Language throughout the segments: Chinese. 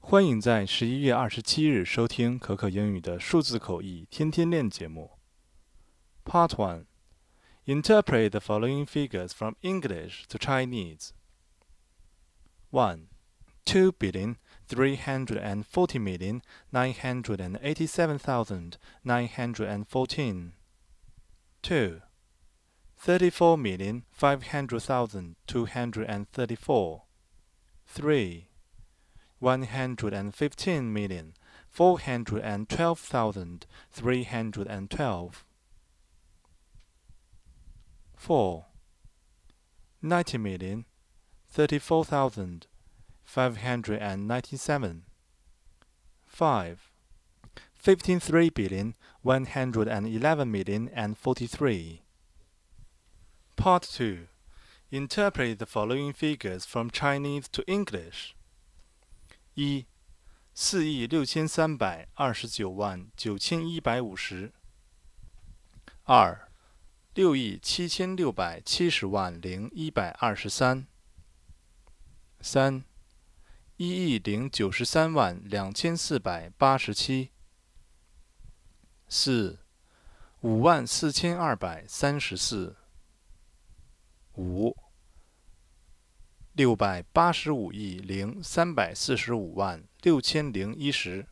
欢迎在11月27日收听可可英语的数字口译天天练节目。Part 1. Interpret the following figures from English to Chinese. 1. 2,340,987,914. 2. 34,500,234. 3. 115,412,312. 4. 90,034,597. 5. 53,111,043. Part 2. Interpret the following figures from Chinese to English. 1. 4,6329,9150. 2. 6,767,001,23. 3. 1,093,2487. 4. 54,234. 5. 685,345,6010.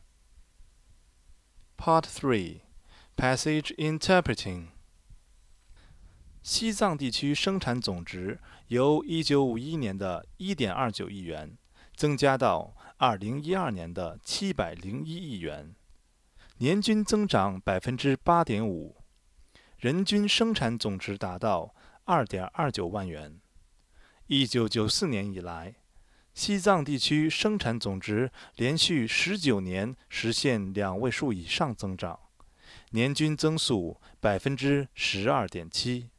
Part 3. Passage Interpreting. 西藏地区生产总值由1951年的 1.29 亿元增加到2012年的701亿元，年均增长 8.5%， 人均生产总值达到 2.29 万元。1994年以来，西藏地区生产总值连续19年实现2位数以上增长，年均增速 12.7%。